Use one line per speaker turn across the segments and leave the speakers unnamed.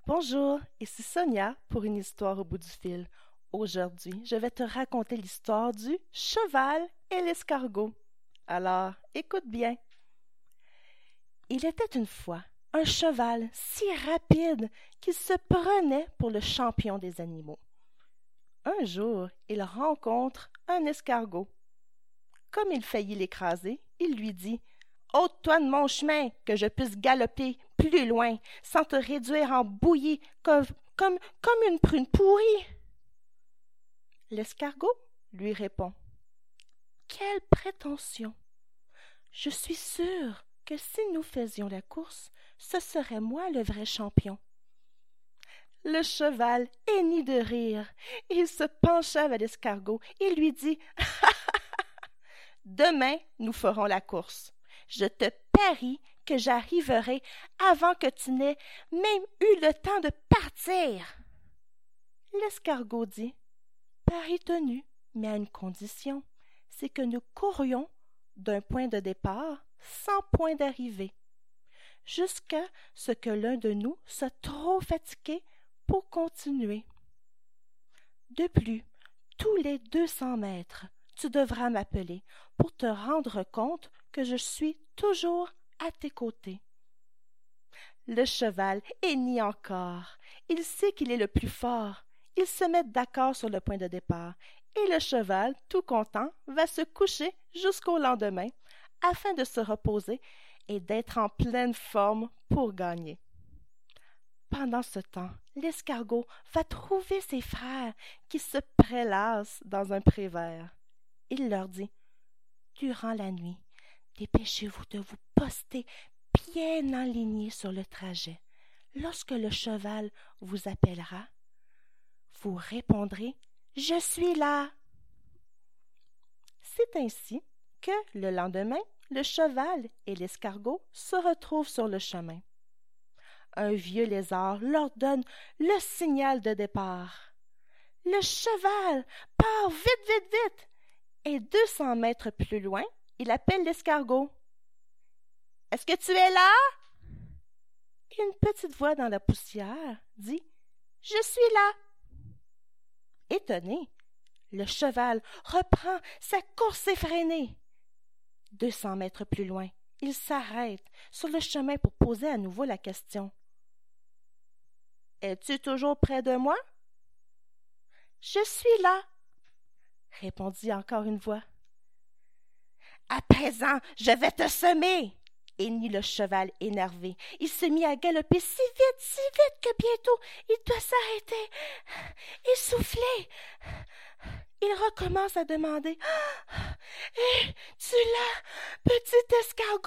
Bonjour, ici Sonia pour une histoire au bout du fil. Aujourd'hui, je vais te raconter l'histoire du cheval et l'escargot. Alors, écoute bien. Il était une fois un cheval si rapide qu'il se prenait pour le champion des animaux. Un jour, il rencontre un escargot. Comme il faillit l'écraser, il lui dit « Ôte-toi de mon chemin, que je puisse galoper plus loin, sans te réduire en bouillie comme une prune pourrie. » L'escargot lui répond « Quelle prétention! Je suis sûr que si nous faisions la course, ce serait moi le vrai champion. » Le cheval hennit de rire. Il se pencha vers l'escargot et lui dit « Demain, nous ferons la course. Je te parie que j'arriverai avant que tu n'aies même eu le temps de partir. » L'escargot dit « Pari tenu, mais à une condition, c'est que nous courions d'un point de départ sans point d'arrivée, jusqu'à ce que l'un de nous soit trop fatigué pour continuer. De plus, tous les 200 mètres, tu devras m'appeler pour te rendre compte que je suis toujours à tes côtés. » Le cheval hennit encore. Il sait qu'il est le plus fort. Ils se mettent d'accord sur le point de départ, et le cheval, tout content, va se coucher jusqu'au lendemain, afin de se reposer et d'être en pleine forme pour gagner. Pendant ce temps, l'escargot va trouver ses frères qui se prélassent dans un pré vert. Il leur dit « Durant la nuit, dépêchez-vous de vous poster bien alignés sur le trajet. Lorsque le cheval vous appellera, vous répondrez « Je suis là !» C'est ainsi que, le lendemain, le cheval et l'escargot se retrouvent sur le chemin. Un vieux lézard leur donne le signal de départ. Le cheval part vite, vite, vite, et 200 mètres plus loin, il appelle l'escargot. « Est-ce que tu es là? » Une petite voix dans la poussière dit « Je suis là !» Étonné, le cheval reprend sa course effrénée. 200 mètres plus loin, il s'arrête sur le chemin pour poser à nouveau la question. « Es-tu toujours près de moi? »« Je suis là !» répondit encore une voix. « À présent, je vais te semer !» hennit le cheval énervé. Il se mit à galoper si vite que bientôt il doit s'arrêter, essoufflé. Il recommence à demander « Es-tu là, petit escargot? »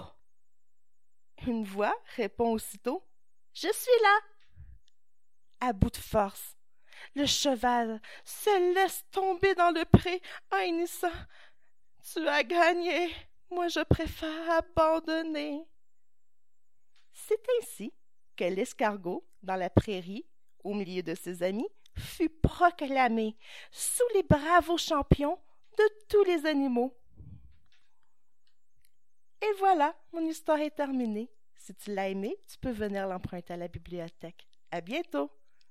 Une voix répond aussitôt « Je suis là !» À bout de force, le cheval se laisse tomber dans le pré en hennissant « Tu as gagné! Moi, je préfère abandonner. » C'est ainsi que l'escargot, dans la prairie, au milieu de ses amis, fut proclamé sous les bravos champions de tous les animaux. Et voilà, mon histoire est terminée. Si tu l'as aimée, tu peux venir l'emprunter à la bibliothèque. À bientôt!